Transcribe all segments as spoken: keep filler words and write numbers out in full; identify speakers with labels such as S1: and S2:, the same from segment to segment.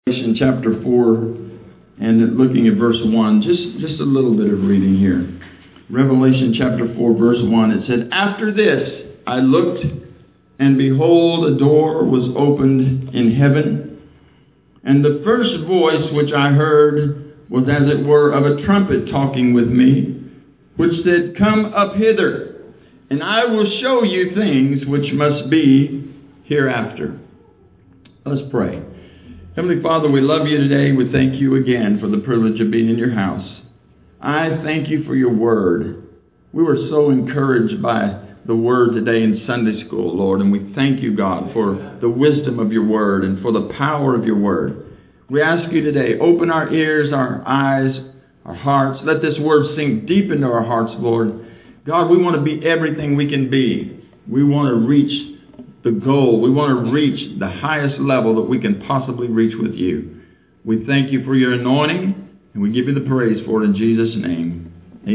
S1: Revelation chapter four, and looking at verse one, just, just a little bit of reading here. Revelation chapter four, verse one, it said, "After this I looked, and behold, a door was opened in heaven. And the first voice which I heard was as it were of a trumpet talking with me, which said, Come up hither, and I will show you things which must be hereafter." Let's pray. Heavenly Father, we love you today. We thank you again for the privilege of being in your house. I thank you for your word. We were so encouraged by the word today in Sunday school, Lord, and we thank you, God, for the wisdom of your word and for the power of your word. We ask you today, open our ears, our eyes, our hearts. Let this word sink deep into our hearts, Lord. God, we want to be everything we can be. We want to reach the goal. We want to reach the highest level that we can possibly reach with you. We thank you for your anointing, and we give you the praise for it in Jesus' name.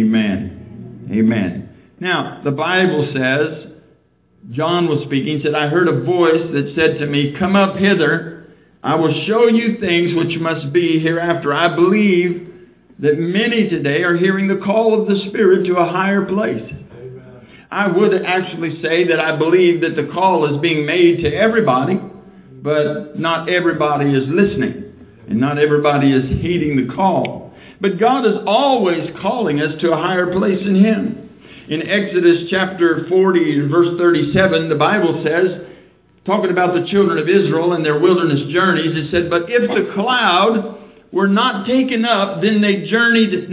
S1: Amen. Amen. Now, the Bible says, John was speaking, said, "I heard a voice that said to me, Come up hither, I will show you things which must be hereafter." I believe that many today are hearing the call of the Spirit to a higher place. I would actually say that I believe that the call is being made to everybody, but not everybody is listening, and not everybody is heeding the call. But God is always calling us to a higher place in Him. In Exodus chapter forty, verse thirty-seven, the Bible says, talking about the children of Israel and their wilderness journeys, it said, "But if the cloud were not taken up, then they journeyed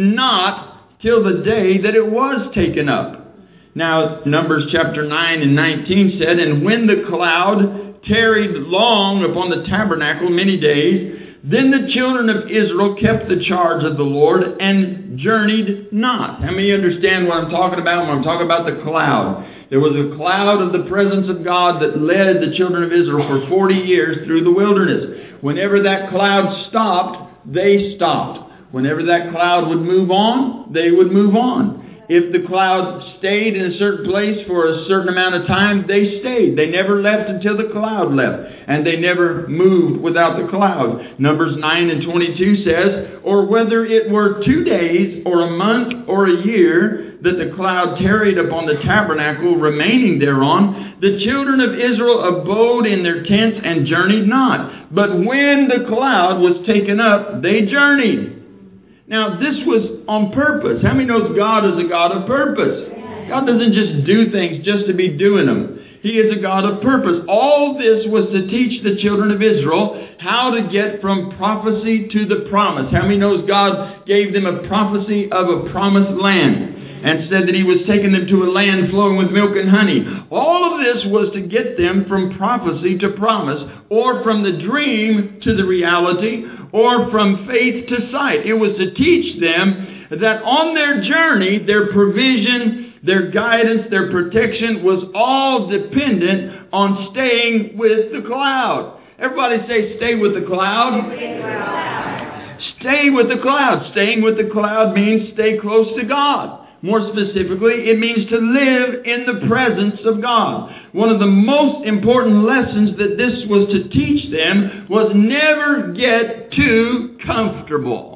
S1: not till the day that it was taken up." Now, Numbers chapter nine and nineteen said, "And when the cloud tarried long upon the tabernacle many days, then the children of Israel kept the charge of the Lord and journeyed not." How many understand what I'm talking about when I'm talking about the cloud? There was a cloud of the presence of God that led the children of Israel for forty years through the wilderness. Whenever that cloud stopped, they stopped. Whenever that cloud would move on, they would move on. If the cloud stayed in a certain place for a certain amount of time, they stayed. They never left until the cloud left. And they never moved without the cloud. Numbers nine and twenty-two says, "Or whether it were two days or a month or a year that the cloud tarried upon the tabernacle, remaining thereon, the children of Israel abode in their tents and journeyed not. But when the cloud was taken up, they journeyed." Now, this was on purpose. How many knows God is a God of purpose? God doesn't just do things just to be doing them. He is a God of purpose. All this was to teach the children of Israel how to get from prophecy to the promise. How many knows God gave them a prophecy of a promised land and said that He was taking them to a land flowing with milk and honey? All of this was to get them from prophecy to promise, or from the dream to the reality, or from faith to sight. It was to teach them that on their journey, their provision, their guidance, their protection was all dependent on staying with the cloud. Everybody say, stay with the cloud. Stay with the cloud. Staying with the cloud means stay close to God. More specifically, it means to live in the presence of God. One of the most important lessons that this was to teach them was never get too comfortable.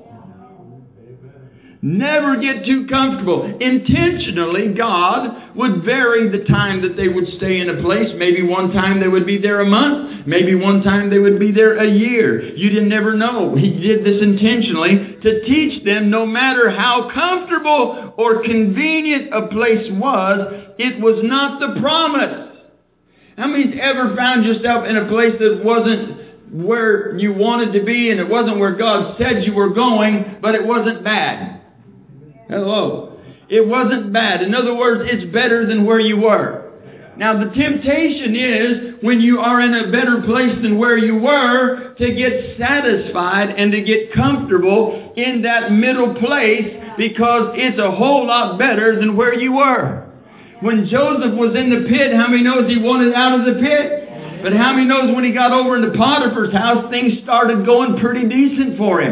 S1: Never get too comfortable. Intentionally, God would vary the time that they would stay in a place. Maybe one time they would be there a month. Maybe one time they would be there a year. You didn't never know. He did this intentionally to teach them no matter how comfortable or convenient a place was, it was not the promise. How many's ever found yourself in a place that wasn't where you wanted to be and it wasn't where God said you were going, but it wasn't bad? Hello. It wasn't bad. In other words, it's better than where you were. Now, the temptation is, when you are in a better place than where you were, to get satisfied and to get comfortable in that middle place, because it's a whole lot better than where you were. When Joseph was in the pit, how many knows he wanted out of the pit? But how many knows when he got over into Potiphar's house, things started going pretty decent for him?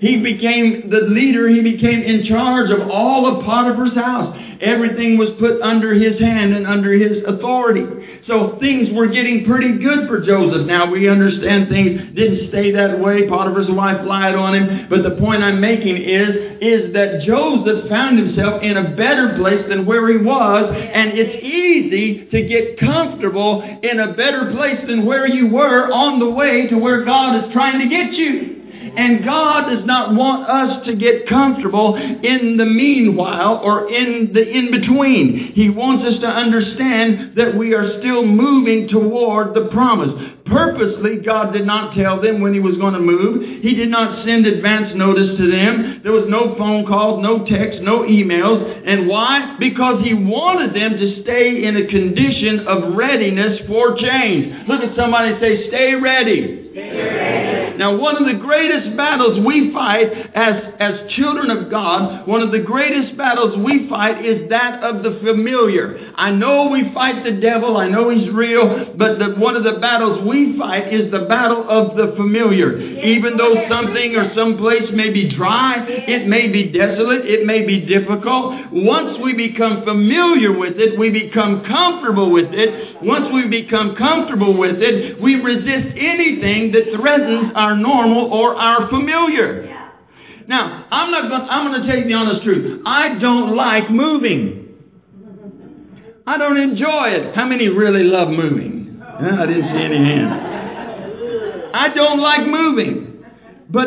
S1: He became the leader. He became in charge of all of Potiphar's house. Everything was put under his hand and under his authority. So things were getting pretty good for Joseph. Now we understand things didn't stay that way. Potiphar's wife lied on him. But the point I'm making is, is that Joseph found himself in a better place than where he was. And it's easy to get comfortable in a better place than where you were on the way to where God is trying to get you. And God does not want us to get comfortable in the meanwhile or in the in-between. He wants us to understand that we are still moving toward the promise. Purposely, God did not tell them when He was going to move. He did not send advance notice to them. There was no phone calls, no texts, no emails. And why? Because He wanted them to stay in a condition of readiness for change. Look at somebody and say, stay ready. Now, one of the greatest battles we fight as, as children of God, one of the greatest battles we fight is that of the familiar. I know we fight the devil. I know he's real. But the, one of the battles we fight is the battle of the familiar. Even though something or someplace may be dry, it may be desolate, it may be difficult. Once we become familiar with it, we become comfortable with it. Once we become comfortable with it, we resist anything that threatens our normal or our familiar. Yeah. Now, I'm not going. I'm going to tell you the honest truth. I don't like moving. I don't enjoy it. How many really love moving? I didn't see any hands. I don't like moving, but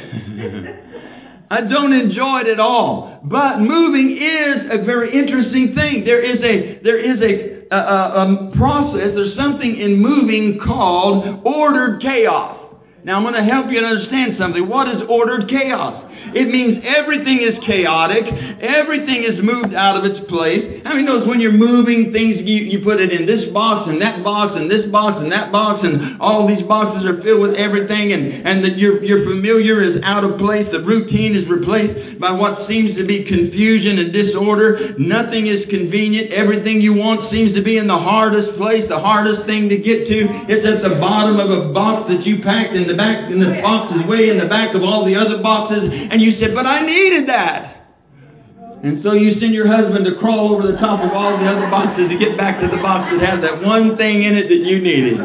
S1: I don't enjoy it at all. But moving is a very interesting thing. There is a there is a A, a, a process, there's something in moving called ordered chaos. Now I'm going to help you to understand something. What is ordered chaos? It means everything is chaotic. Everything is moved out of its place. How many knows when you're moving things, you, you put it in this box and that box and this box and that box, and all these boxes are filled with everything, and, and that your, your familiar is out of place. The routine is replaced by what seems to be confusion and disorder. Nothing is convenient. Everything you want seems to be in the hardest place, the hardest thing to get to. It's at the bottom of a box that you packed in the back, and the box is way in the back of all the other boxes. And you said, but I needed that. And so you send your husband to crawl over the top of all the other boxes to get back to the box that has that one thing in it that you needed.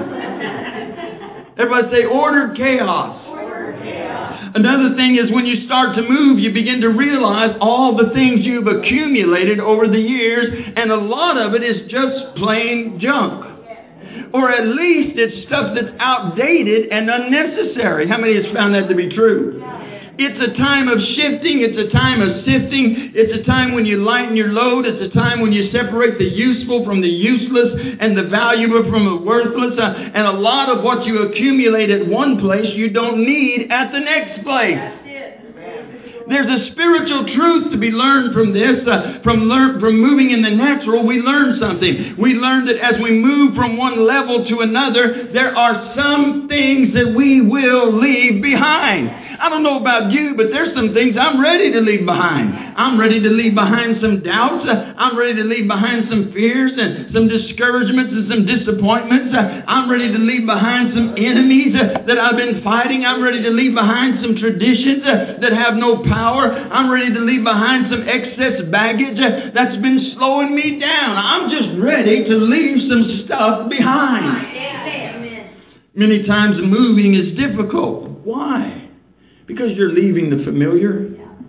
S1: Everybody say, ordered chaos. Ordered chaos. Another thing is when you start to move, you begin to realize all the things you've accumulated over the years, and a lot of it is just plain junk. Or at least it's stuff that's outdated and unnecessary. How many has found that to be true? It's a time of shifting. It's a time of sifting. It's a time when you lighten your load. It's a time when you separate the useful from the useless and the valuable from the worthless. Uh, and a lot of what you accumulate at one place, you don't need at the next place. There's a spiritual truth to be learned from this. Uh, from learn, from moving in the natural, we learn something. We learn that as we move from one level to another, there are some things that we will leave behind. I don't know about you, but there's some things I'm ready to leave behind. I'm ready to leave behind some doubts. Uh, I'm ready to leave behind some fears and some discouragements and some disappointments. Uh, I'm ready to leave behind some enemies uh, that I've been fighting. I'm ready to leave behind some traditions uh, that have no power. I'm ready to leave behind some excess baggage uh, that's been slowing me down. I'm just ready to leave some stuff behind. Amen. Many times moving is difficult. Why? Because you're leaving the familiar.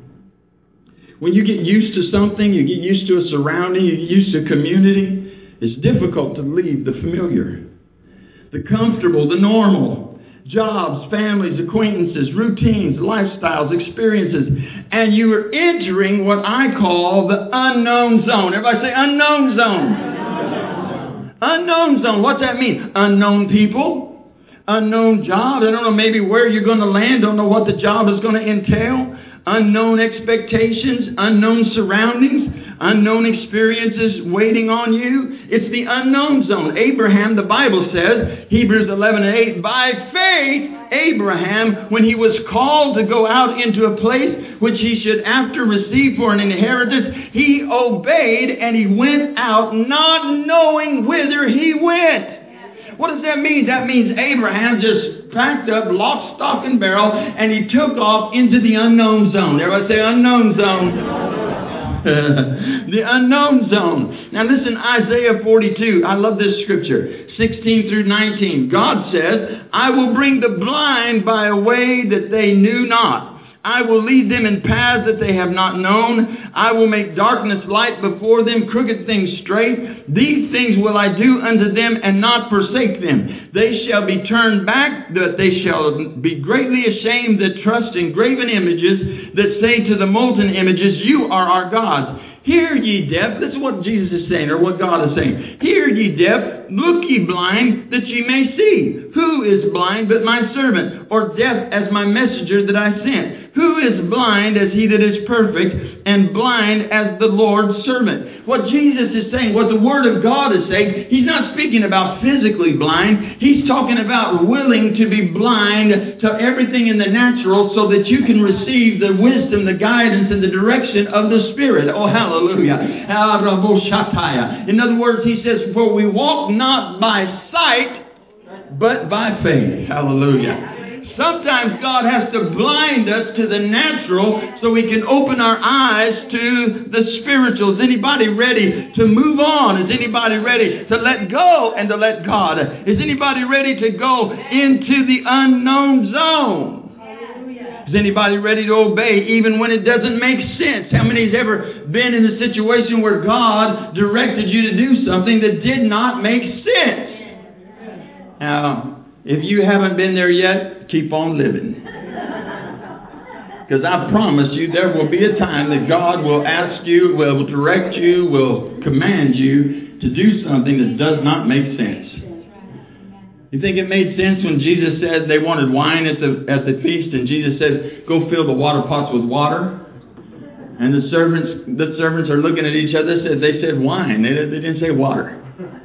S1: When you get used to something, you get used to a surrounding, you get used to community, it's difficult to leave the familiar. The comfortable, the normal, jobs, families, acquaintances, routines, lifestyles, experiences, and you are entering what I call the unknown zone. Everybody say unknown zone. Unknown, unknown zone. What's that mean? Unknown people. Unknown jobs. I don't know maybe where you're going to land. Don't know what the job is going to entail. Unknown expectations. Unknown surroundings. Unknown experiences waiting on you. It's the unknown zone. Abraham, the Bible says, Hebrews eleven and eight, by faith, Abraham, when he was called to go out into a place which he should after receive for an inheritance, he obeyed and he went out not knowing whither he went. What does that mean? That means Abraham just packed up lock, stock, and barrel, and he took off into the unknown zone. Everybody say unknown zone. The unknown zone. Now listen, Isaiah forty-two. I love this scripture. sixteen through nineteen. God says, I will bring the blind by a way that they knew not. I will lead them in paths that they have not known. I will make darkness light before them, crooked things straight. These things will I do unto them and not forsake them. They shall be turned back, that they shall be greatly ashamed that trust in graven images, that say to the molten images, you are our gods. Hear ye deaf, this is what Jesus is saying, or what God is saying. Hear ye deaf, look ye blind, that ye may see. Who is blind but my servant, or deaf as my messenger that I sent? Who is blind as he that is perfect, and blind as the Lord's servant? What Jesus is saying, what the Word of God is saying, He's not speaking about physically blind. He's talking about willing to be blind to everything in the natural so that you can receive the wisdom, the guidance, and the direction of the Spirit. Oh, hallelujah. In other words, He says, for we walk not by sight, but by faith. Hallelujah. Sometimes God has to blind us to the natural so we can open our eyes to the spiritual. Is anybody ready to move on? Is anybody ready to let go and to let God? Is anybody ready to go into the unknown zone? Is anybody ready to obey even when it doesn't make sense? How many has ever been in a situation where God directed you to do something that did not make sense? Now, if you haven't been there yet, keep on living. Because I promise you, there will be a time that God will ask you, will direct you, will command you to do something that does not make sense. You think it made sense when Jesus said they wanted wine at the at the feast, and Jesus said, go fill the water pots with water? And the servants the servants are looking at each other. Said they said wine. They, they didn't say water.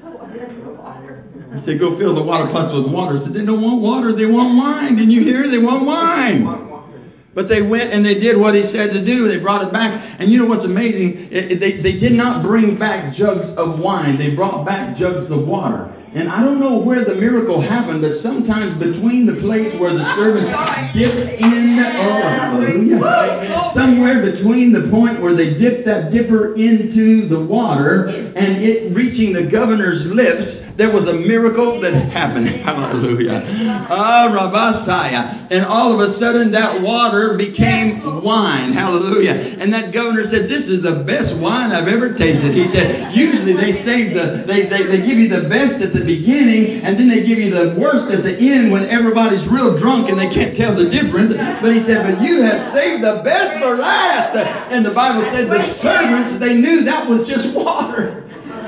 S1: He said, go fill the water pots with water. He said, they don't want water, they want wine. Didn't you hear? They want wine. But they went and they did what he said to do. They brought it back. And you know what's amazing? It, it, they, they did not bring back jugs of wine. They brought back jugs of water. And I don't know where the miracle happened, but sometimes between the place where the servants dipped in, oh, hallelujah, somewhere between the point where they dipped that dipper into the water and it reaching the governor's lips, there was a miracle that happened. Hallelujah. Ah, Rabasaya. And all of a sudden that water became wine. Hallelujah. And that governor said, this is the best wine I've ever tasted. He said, usually they save the, they, they, they give you the best at the beginning and then they give you the worst at the end when everybody's real drunk and they can't tell the difference. But he said, but you have saved the best for last. And the Bible said the servants, they knew that was just water.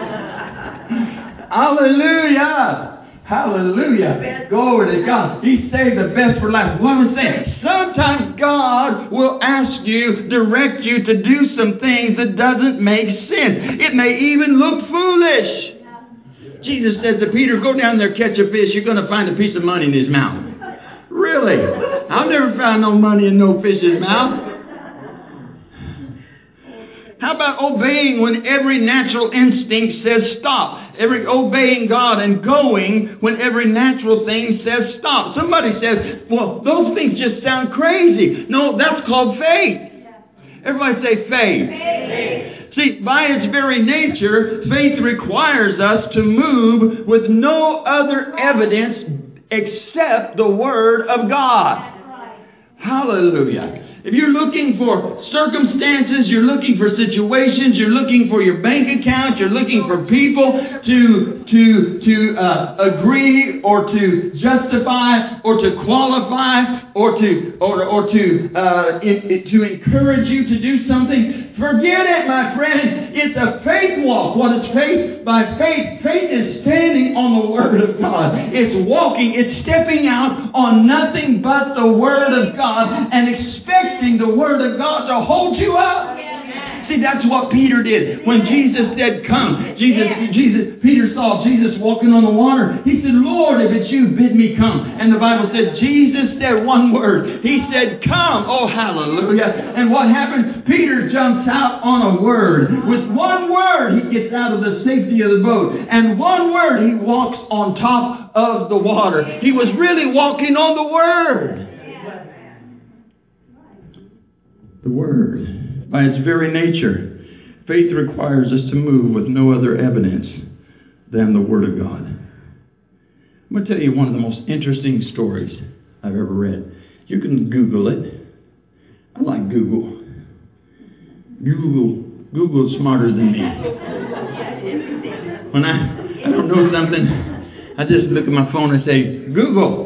S1: Hallelujah. Hallelujah. Glory to God. He saved the best for last. What I'm saying, sometimes God will ask you, direct you to do some things that doesn't make sense. It may even look foolish. Jesus said to Peter, go down there, catch a fish. You're going to find a piece of money in his mouth. Really? I've never found no money in no fish's mouth. How about obeying when every natural instinct says stop? Every obeying God and going when every natural thing says stop. Somebody says, well, those things just sound crazy. No, that's called faith. Everybody say faith. Faith. See, by its very nature, faith requires us to move with no other evidence except the Word of God. Hallelujah. If you're looking for circumstances, you're looking for situations, you're looking for your bank account, you're looking for people to to to uh, agree or to justify or to qualify or to or or to uh, it, it, to encourage you to do something, forget it, my friend. It's a faith walk. What is faith? By faith, faith is standing on the Word of God. It's walking. It's stepping out on nothing but the Word of God and expecting the Word of God to hold you up. See, that's what Peter did. When Jesus said, come, Jesus, Jesus, Peter saw Jesus walking on the water. He said, Lord, if it's you, bid me come. And the Bible said, Jesus said one word. He said, come. Oh, hallelujah. And what happened? Peter jumps out on a word. With one word, he gets out of the safety of the boat. And one word, he walks on top of the water. He was really walking on the Word. The Word. By its very nature, faith requires us to move with no other evidence than the Word of God. I'm going to tell you one of the most interesting stories I've ever read. You can Google it. I like Google. Google, Google's smarter than me. When I, I don't know something, I just look at my phone and say, Google.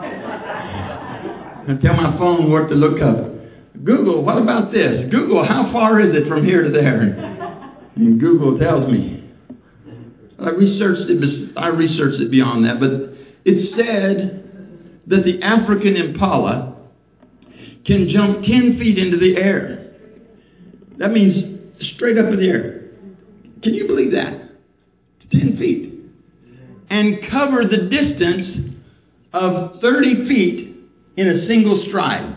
S1: I tell my phone what to look up. Google, what about this? Google, how far is it from here to there? And Google tells me. I researched it, I researched it beyond that, but it said that the African impala can jump ten feet into the air. That means straight up in the air. Can you believe that? ten feet. And cover the distance of thirty feet in a single stride.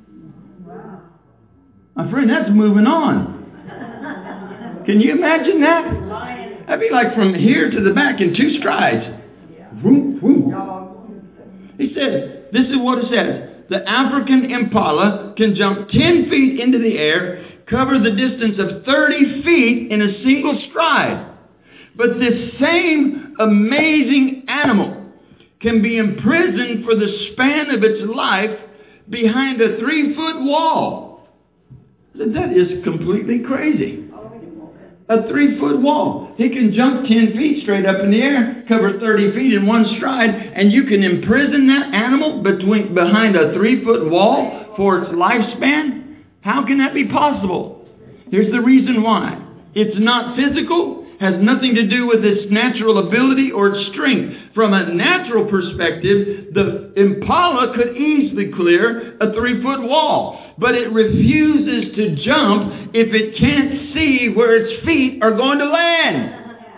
S1: My friend, that's moving on. Can you imagine that? That'd be like from here to the back in two strides. Vroom, vroom. He said, this is what it says. The African impala can jump ten feet into the air, cover the distance of thirty feet in a single stride. But this same amazing animal can be imprisoned for the span of its life behind a three-foot wall. That is completely crazy. A three-foot wall. He can jump ten feet straight up in the air, cover thirty feet in one stride, and you can imprison that animal between behind a three-foot wall for its lifespan? How can that be possible? Here's the reason why. It's not physical. Has nothing to do with its natural ability or its strength. From a natural perspective, the impala could easily clear a three-foot wall. But it refuses to jump if it can't see where its feet are going to land.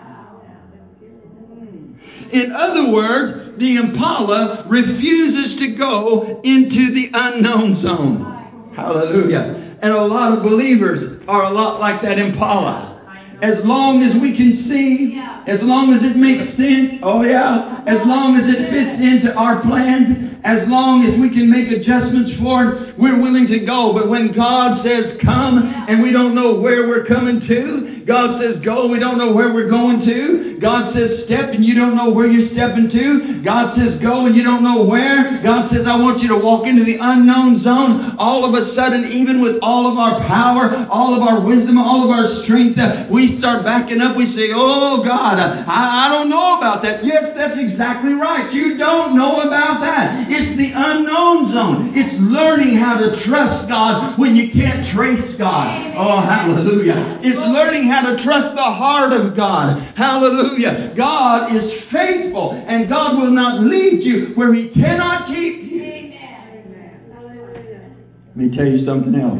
S1: In other words, the impala refuses to go into the unknown zone. Hallelujah. And a lot of believers are a lot like that impala. As long as we can see, as long as it makes sense, oh yeah, as long as it fits into our plans, as long as we can make adjustments for it, we're willing to go. But when God says come and we don't know where we're coming to, God says go, we don't know where we're going to. God says step and you don't know where you're stepping to. God says go and you don't know where. God says I want you to walk into the unknown zone. All of a sudden, even with all of our power, all of our wisdom, all of our strength, uh, we start backing up. We say, oh God, uh, I, I don't know about that. Yes, that's exactly right. You don't know about that. It's the unknown zone. It's learning how to trust God when you can't trace God. Oh, hallelujah. It's learning how to trust the heart of God. Hallelujah. God is faithful and God will not lead you where He cannot keep you. Let me tell you something else.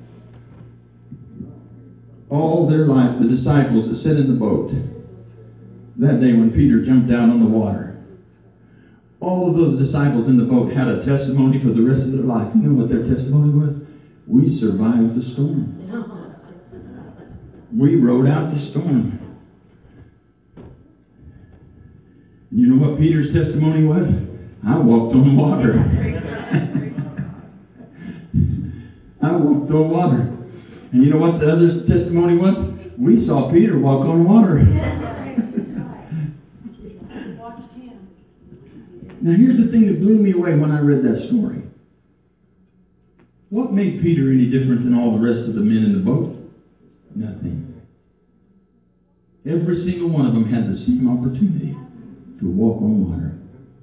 S1: All their life, the disciples that sat in the boat that day when Peter jumped out on the water, all of those disciples in the boat had a testimony for the rest of their life. You know what their testimony was? We survived the storm. We rode out the storm. You know what Peter's testimony was? I walked on water. I walked on water. And you know what the other testimony was? We saw Peter walk on water. Now here's the thing that blew me away when I read that story. What made Peter any different than all the rest of the men in the boat? Nothing. Every single one of them had the same opportunity to walk on water.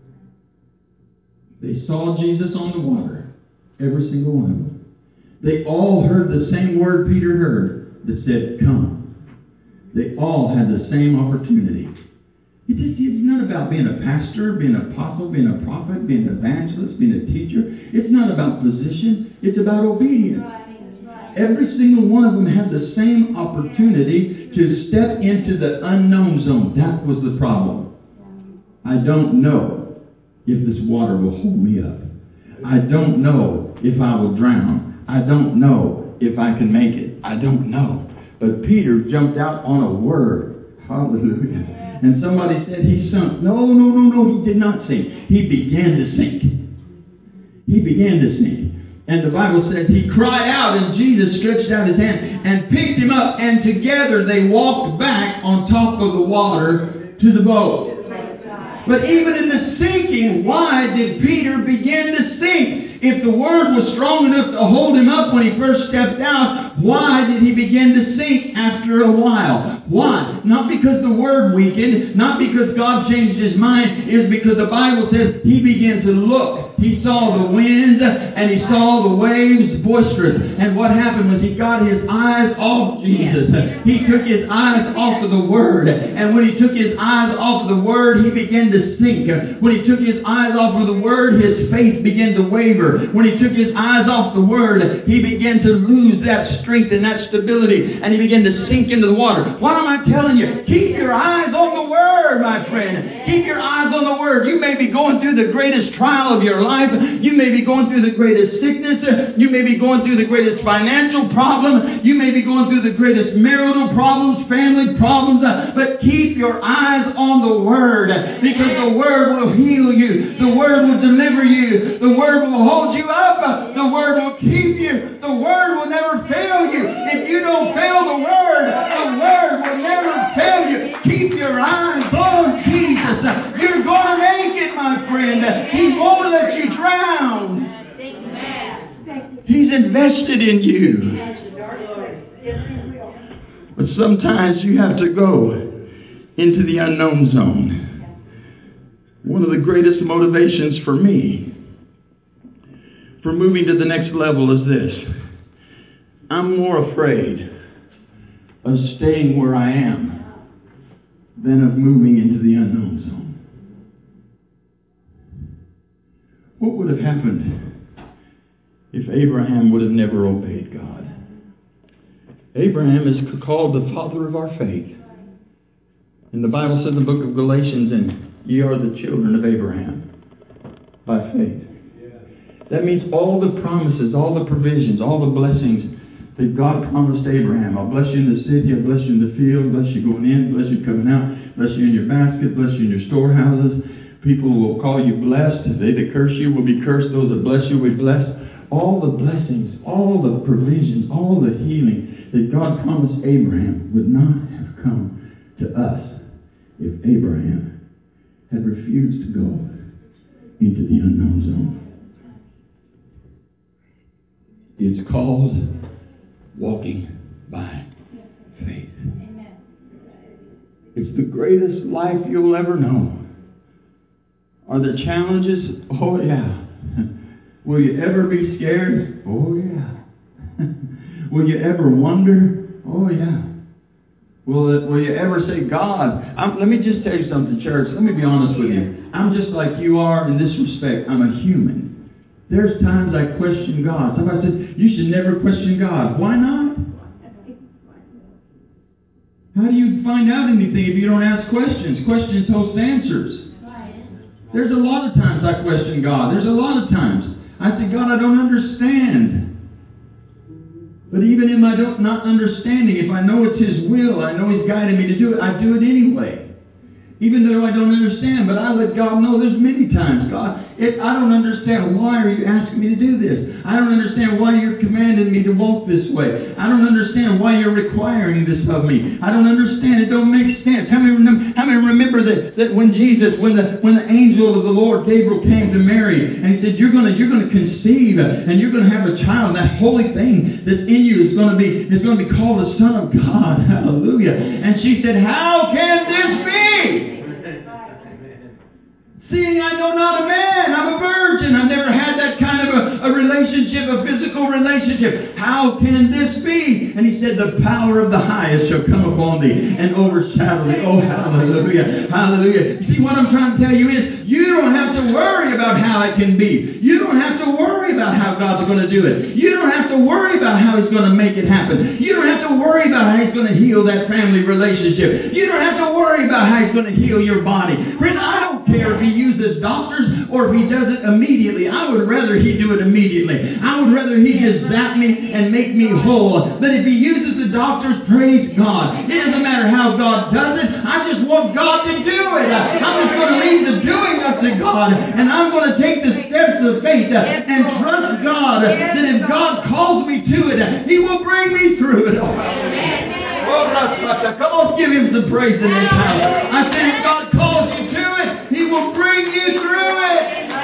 S1: They saw Jesus on the water. Every single one of them. They all heard the same word Peter heard that said, come. They all had the same opportunity. It just, it's not about being a pastor, being an apostle, being a prophet, being an evangelist, being a teacher. It's not about position. It's about obedience. Every single one of them had the same opportunity to step into the unknown zone. That was the problem. I don't know if this water will hold me up. I don't know if I will drown. I don't know if I can make it. I don't know. But Peter jumped out on a word. Hallelujah. And somebody said he sunk. No, no, no, no, he did not sink. He began to sink. He began to sink. And the Bible says he cried out, and Jesus stretched out his hand and picked him up. And together they walked back on top of the water to the boat. But even in the sinking, why did Peter begin to sink? If the word was strong enough to hold him up when he first stepped out, why did he begin to sink after a while? Why? Not because the word weakened, not because God changed his mind. It was because the Bible says he began to look. He saw the wind and he saw the waves boisterous. And what happened was he got his eyes off Jesus. He took his eyes off of the word. And when he took his eyes off of the word, he began to sink. When he took his eyes off of the word, his faith began to waver. When he took his eyes off the word, he began to lose that strength and that stability, and he began to sink into the water. What am I telling you? Keep your eyes on the word, my friend. Keep your eyes on the word. You may be going through the greatest trial of your life. You may be going through the greatest sickness. You may be going through the greatest financial problem. You may be going through the greatest marital problems, family problems. But keep your eyes on the word, because the word will heal you. The word will deliver you. The word will hold you up. The word will keep you. The word will never fail you. If you don't fail the word, the word will never fail you. Keep your eyes on Jesus. You're going to make it, my friend. He won't let you drown. He's invested in you. But sometimes you have to go into the unknown zone. One of the greatest motivations for me for moving to the next level is this. I'm more afraid of staying where I am than of moving into the unknown zone. What would have happened if Abraham would have never obeyed God? Abraham is called the father of our faith. And the Bible says in the book of Galatians, and ye are the children of Abraham by faith. That means all the promises, all the provisions, all the blessings that God promised Abraham. I'll bless you in the city, I'll bless you in the field, bless you going in, bless you coming out, bless you in your basket, bless you in your storehouses. People will call you blessed. They that curse you will be cursed. Those that bless you will be blessed. All the blessings, all the provisions, all the healing that God promised Abraham would not have come to us if Abraham had refused to go into the unknown zone. It's called walking by faith. It's the greatest life you'll ever know. Are there challenges? Oh, yeah. Will you ever be scared? Oh, yeah. Will you ever wonder? Oh, yeah. Will, it, will you ever say, God, I'm, let me just tell you something, church. Let me be honest with you. I'm just like you are in this respect. I'm a human. There's times I question God. Somebody says, you should never question God. Why not? How do you find out anything if you don't ask questions? Questions host answers. There's a lot of times I question God. There's a lot of times I say, God, I don't understand. But even in my don't, not understanding, if I know it's His will, I know He's guiding me to do it, I do it anyway. Even though I don't understand, but I let God know there's many times, God, it, I don't understand. Why are you asking me to do this? I don't understand why you're commanding me to walk this way. I don't understand why you're requiring this of me. I don't understand. It don't make sense. How many remember, how many remember that, that when Jesus, when the when the angel of the Lord, Gabriel, came to Mary, and he said, you're gonna you're gonna conceive and you're gonna have a child, and that holy thing that's in you is gonna be is gonna be called the Son of God. Hallelujah. And she said, how can this be? Seeing I know not a man, I'm a virgin. I've never had that kind of a, a relationship, a physical relationship. How can this be? And he said, the power of the highest shall come upon thee and overshadow thee. Oh, hallelujah. Hallelujah. See, what I'm trying to tell you is, you don't have to worry about how it can be. You don't have to worry about how God's going to do it. You don't have to worry about how He's going to make it happen. You don't have to worry about how He's going to heal that family relationship. You don't have to worry about how He's going to heal your body. Friend, I don't care if He uses doctors or if He does it immediately. I would rather He do it immediately. I would rather He just zap me and make me whole. But if He uses the doctors, praise God. It doesn't matter how God does it. I just want God to do it. I'm just going to leave the doing up to God. And I'm going to take the steps of faith and trust God that if God calls me to it, He will bring me through it. Oh, come on, give Him some praise in this house. I said if God calls you to it, He will bring you through it.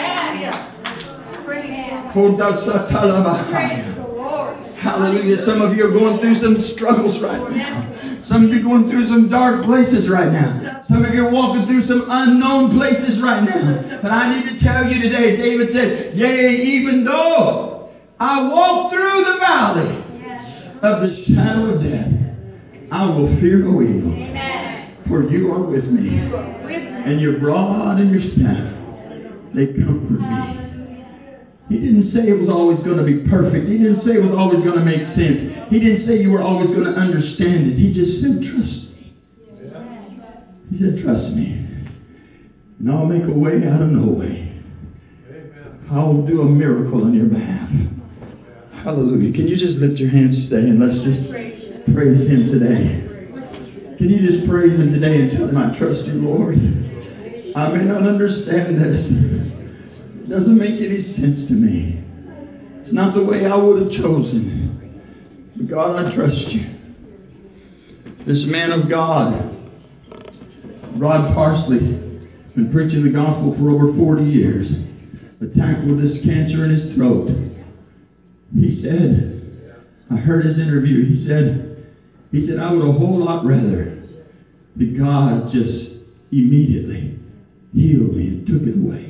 S1: Hallelujah. Some of you are going through some struggles right now. Some of you are going through some dark places right now. Some of you are walking through some unknown places right now. But I need to tell you today, David said, yea, even though I walk through the valley of the shadow of death, I will fear no evil. For you are with me. And your rod and your staff, they comfort me. He didn't say it was always going to be perfect. He didn't say it was always going to make sense. He didn't say you were always going to understand it. He just said, trust me. He said, trust me. And I'll make a way out of no way. I'll do a miracle on your behalf. Hallelujah. Can you just lift your hands today and let's just praise Him today? Can you just praise Him today and tell Him, I trust you, Lord. I may not understand this. It doesn't make any sense to me. It's not the way I would have chosen. But God, I trust you. This man of God, Rod Parsley, been preaching the gospel for over forty years, attacked with this cancer in his throat. He said, I heard his interview, he said, he said, I would a whole lot rather that God just immediately healed me and took it away.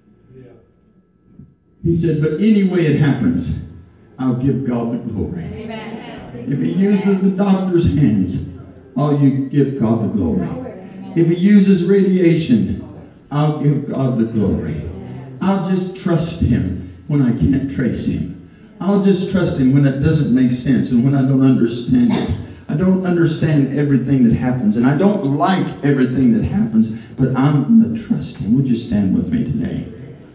S1: He said, but any way it happens, I'll give God the glory. Amen. If He uses the doctor's hands, I'll give God the glory. If He uses radiation, I'll give God the glory. I'll just trust Him when I can't trace Him. I'll just trust Him when it doesn't make sense and when I don't understand it. I don't understand everything that happens, and I don't like everything that happens, but I'm going to trust Him. Would you stand with me today?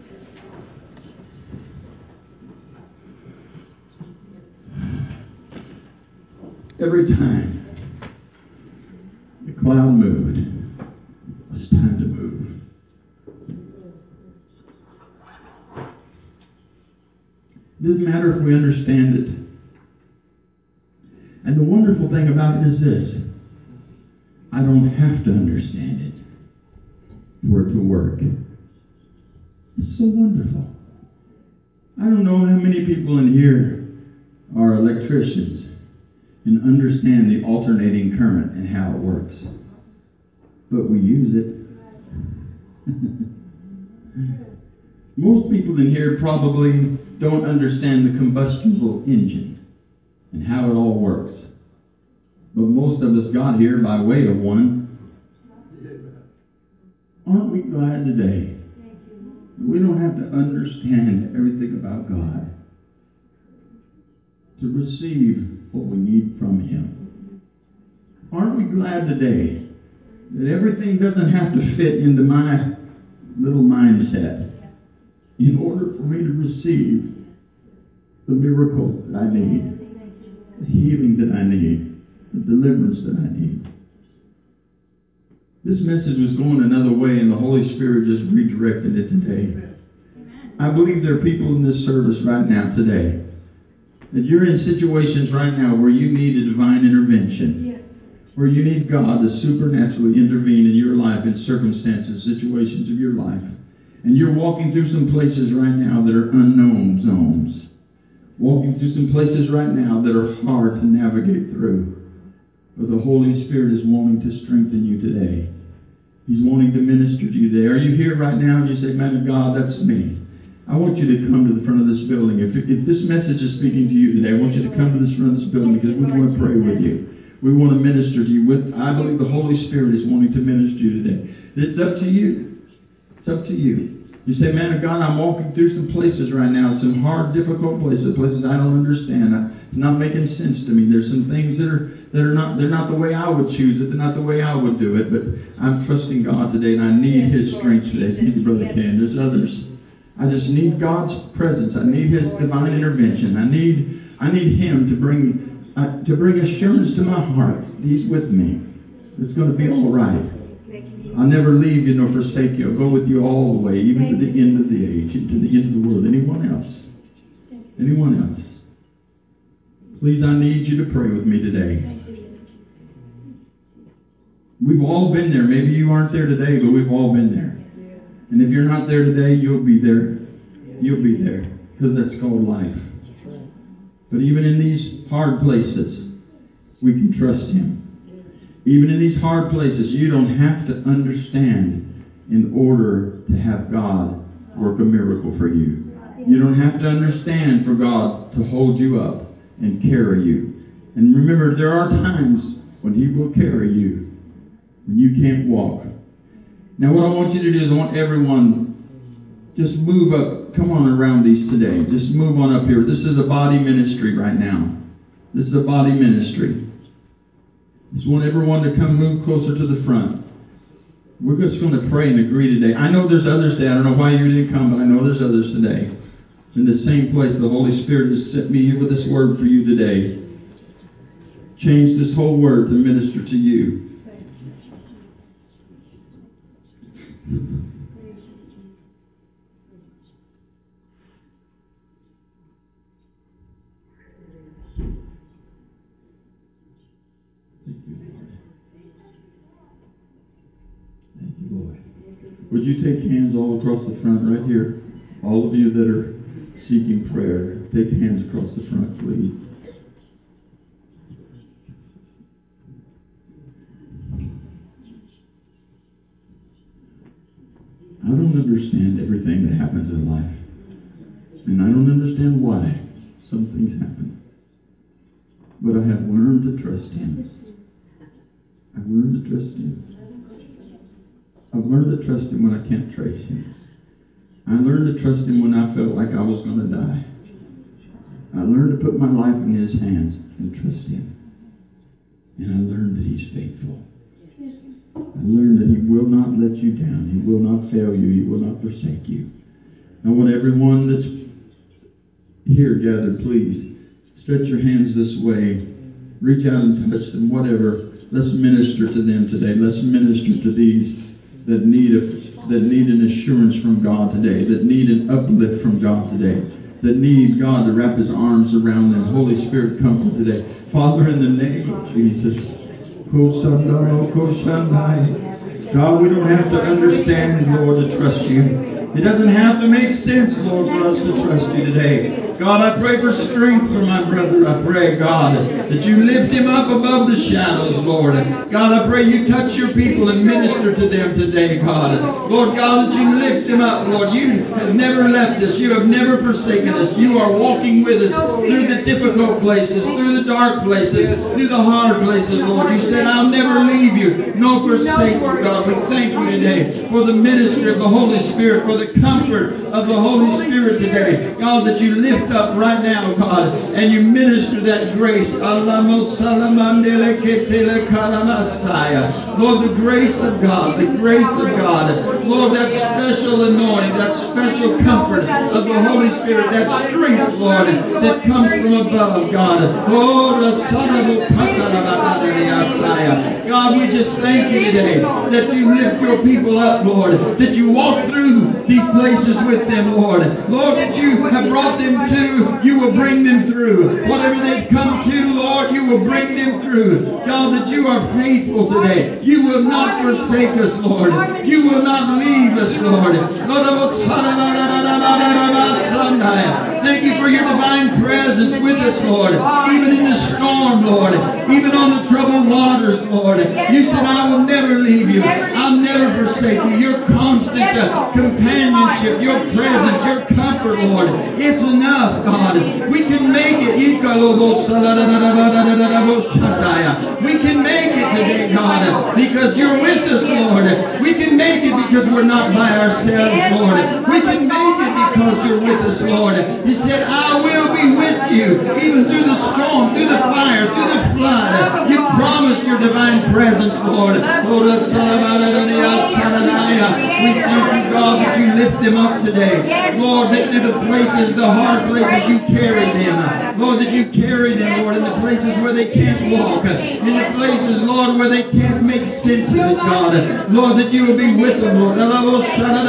S1: Every time the cloud moved, it was time to move. It doesn't matter if we understand it. And the wonderful thing about it is this. I don't have to understand it for it to work. It's so wonderful. I don't know how many people in here are electricians and understand the alternating current and how it works. But we use it. Most people in here probably don't understand the combustible engine and how it all works. But most of us got here by way of one. Aren't we glad today that we don't have to understand everything about God to receive what we need from Him? Aren't we glad today that everything doesn't have to fit into my little mindset in order for me to receive the miracle that I need, the healing that I need, the deliverance that I need? This message was going another way, and the Holy Spirit just redirected it today. I believe there are people in this service right now today that you're in situations right now where you need a divine intervention, yes, where you need God to supernaturally intervene in your life, in circumstances, situations of your life. And you're walking through some places right now that are unknown zones. Walking through some places right now that are hard to navigate through. But the Holy Spirit is wanting to strengthen you today. He's wanting to minister to you today. Are you here right now and you say, man of God, that's me. I want you to come to the front of this building. If, if this message is speaking to you today, I want you to come to this front of this building because we want to pray with you. We want to minister to you. With, I believe the Holy Spirit is wanting to minister to you today. It's up to you. It's up to you. You say, man of God, I'm walking through some places right now, some hard, difficult places, places I don't understand. I, it's not making sense to me. There's some things that are that are not they're not the way I would choose it. They're not the way I would do it. But I'm trusting God today, and I need His strength today. Thank you, Brother Ken. There's others. I just need God's presence. I need His divine intervention. I need I need Him to bring uh, to bring assurance to my heart. He's with me. It's going to be all right. I'll never leave you nor forsake you. I'll go with you all the way, even to the end of the age, and to the end of the world. Anyone else? Anyone else? Please, I need you to pray with me today. We've all been there. Maybe you aren't there today, but we've all been there. And if you're not there today, you'll be there. You'll be there, because that's called life. But even in these hard places, we can trust Him. Even in these hard places, you don't have to understand in order to have God work a miracle for you. You don't have to understand for God to hold you up and carry you. And remember, there are times when He will carry you, when you can't walk. Now what I want you to do is I want everyone, just move up, come on around these today. Just move on up here. This is a body ministry right now. This is a body ministry. Just want everyone to come move closer to the front. We're just going to pray and agree today. I know there's others today. I don't know why you didn't come, but I know there's others today. In the same place, the Holy Spirit has sent me here with this word for you today. Change this whole word to minister to you. Would you take hands all across the front right here? All of you that are seeking prayer, take hands across the front, please. I don't understand everything that happens in life. And I don't understand why some things happen. But I have learned to trust Him. I've learned to trust Him. I've learned to trust Him when I can't trace Him. I learned to trust Him when I felt like I was going to die. I learned to put my life in His hands and trust Him. And I learned that He's faithful. I learned that He will not let you down. He will not fail you. He will not forsake you. I want everyone that's here gathered, please, stretch your hands this way. Reach out and touch them, whatever. Let's minister to them today. Let's minister to these that need a, that need an assurance from God today, that need an uplift from God today, that need God to wrap His arms around them. Holy Spirit, comfort today. Father, in the name of Jesus, God, we don't have to understand, Lord, to trust you. It doesn't have to make sense, Lord, for us to trust you today. God, I pray for strength for my brother. I pray, God, that you lift him up above the shadows, Lord. God, I pray you touch your people and minister to them today, God. Lord God, that you lift him up, Lord. You have never left us. You have never forsaken us. You are walking with us through the difficult places, through the dark places, through the hard places, Lord. You said, I'll never leave you, nor forsake you, God. We thank you today for the ministry of the Holy Spirit, for the comfort of the Holy Spirit today. God, that you lift up right now, God, and you minister that grace. Lord, the grace of God, the grace of God. Lord, that special anointing, that special comfort of the Holy Spirit, that strength, Lord, that comes from above, God. Oh, the Son of God, we just thank you today that you lift your people up, Lord, that you walk through these places with them, Lord. Lord, that you have brought them to, you will bring them through. Whatever they've come to, Lord, you will bring them through. God, that you are faithful today. You will not forsake us, Lord. You will not leave us, Lord. Thank you for your divine presence with us, Lord. Even in the storm, storm, Lord, even on the troubled waters, Lord. You said, I will never leave you. I'll never forsake you. Your constant uh, companionship, your presence, your comfort, Lord. It's enough, God. We can make it. We can make it today, God, because you're with us, Lord. We can make it because we're not by ourselves, Lord. We can make it because you're with us, Lord. You said, I will be with you, even through the storm, through the fire, through the flood. You promised your divine presence, Lord. We thank you, God, that you lift them up today. Lord, that through the places, the hard places, you carry them. Lord, that you carry them, Lord, in the places where they can't walk. In the places, Lord, where they can't make sense of it, God. Lord, that you will be with them, Lord. Oh, God,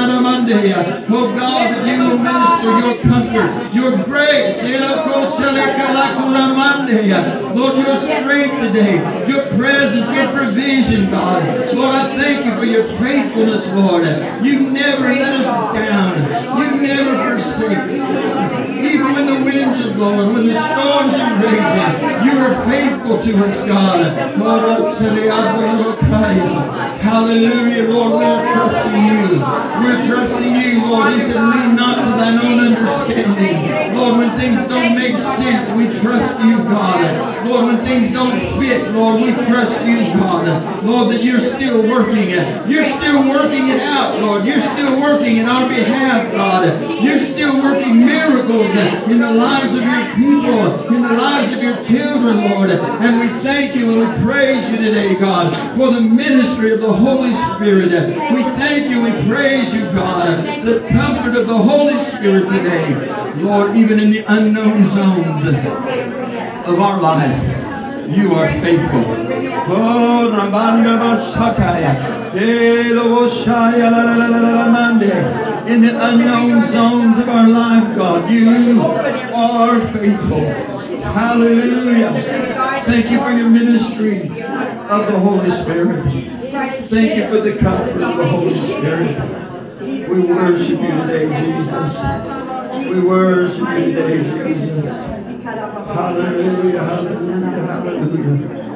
S1: that you will minister your comfort, your grace. Lord, your strength today, your presence, your provision, God. Lord, I thank you for your faithfulness, Lord. You never let us down. You never forsake us. Even when the winds are blowing, when the storms are raging, you are faithful to us, God. Hallelujah, Lord, we're trusting you. We're trusting you, Lord. You said, lean not to thine own understanding. Lord, when things don't make sense, we trust you, God. Lord, when things don't fit, Lord, we trust you, God. Lord, that you're still working it. You're still working it out, Lord. You're still working in our behalf, God. You're still working miracles in the lives of your people, in the lives of your children, Lord. And we thank you and we praise you today, God, for the ministry of the Holy Spirit. We thank you, we praise you, God, the comfort of the Holy Spirit today. Lord, even in the unknown zones of our life, you are faithful. Oh, in the unknown zones of our life, God, you are faithful. Hallelujah. Thank you for your ministry of the Holy Spirit. Thank you for the comfort of the Holy Spirit. We worship you today, Jesus. We worship you today, Jesus. Hallelujah, hallelujah, hallelujah.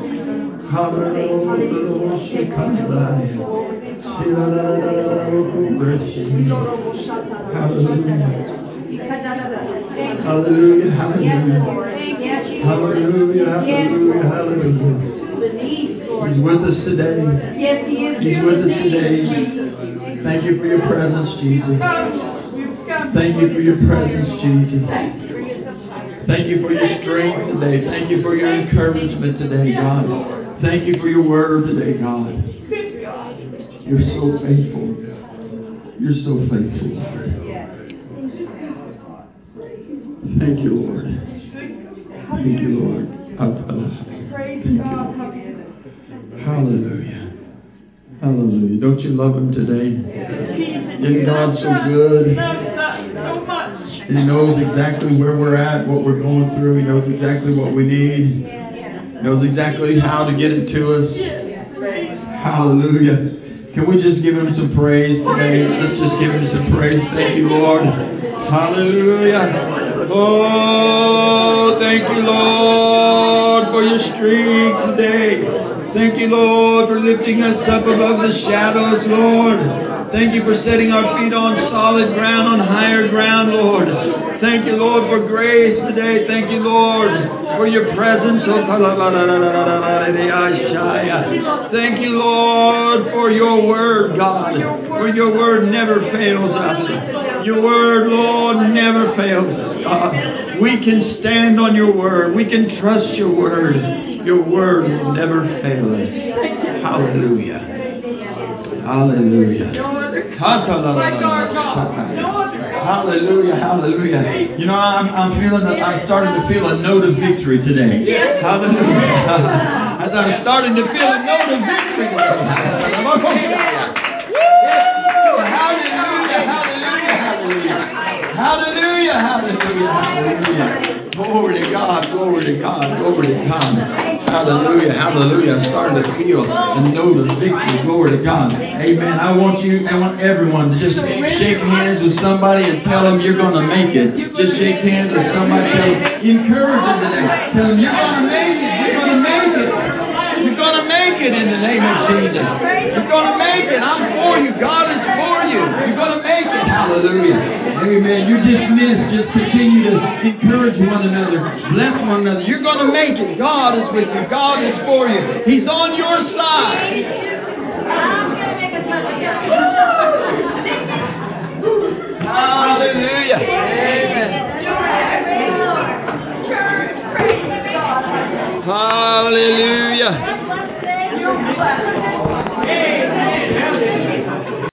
S1: Hallelujah, hallelujah. Hallelujah, hallelujah, hallelujah. He's with us today. He's with us today. Thank you for your presence, Jesus. Thank you for your presence, Jesus. Thank you for your strength today. Thank you for your encouragement today, God. Thank you for your word today, God. You're so faithful. You're so faithful, Lord. Thank you, Lord. Thank you, Lord. Thank you, Lord. Hallelujah. Hallelujah. Don't you love him today? Isn't God so good? He knows exactly where we're at, what we're going through. He knows exactly what we need. He knows exactly how to get it to us. Hallelujah. Can we just give him some praise today? Let's just give him some praise. Thank you, Lord. Hallelujah. Oh, thank you, Lord, for your strength today. Thank you, Lord, for lifting us up above the shadows, Lord. Thank you for setting our feet on solid ground, on higher ground, Lord. Thank you, Lord, for grace today. Thank you, Lord, for your presence. Thank you, Lord, for your word, God. For your word never fails us. Your word, Lord, never fails us, God. We can stand on your word. We can trust your word. Your word will never fail us. Hallelujah. Hallelujah. Hallelujah. Hallelujah. You know, I'm, I'm feeling that I'm starting to feel a note of victory today. Hallelujah. As I'm starting to feel a note of victory today. Hallelujah. Hallelujah. Hallelujah. Hallelujah. Hallelujah. Glory to God, glory to God, glory to God. Hallelujah, hallelujah. I'm starting to feel and know the victory. Glory to God. Amen. I want you, I want everyone to just shake hands with somebody and tell them you're going to make it. Just shake hands with somebody. Tell them, encourage them today. Tell them you're going to make it. it in the name of Jesus. You're going to make it. I'm for you. God is for you. You're going to make it. Hallelujah. Amen. You're dismissed. Just continue to encourage one another. Bless one another. You're going to make it. God is with you. God is for you. He's on your side. Hallelujah. Amen. Hallelujah.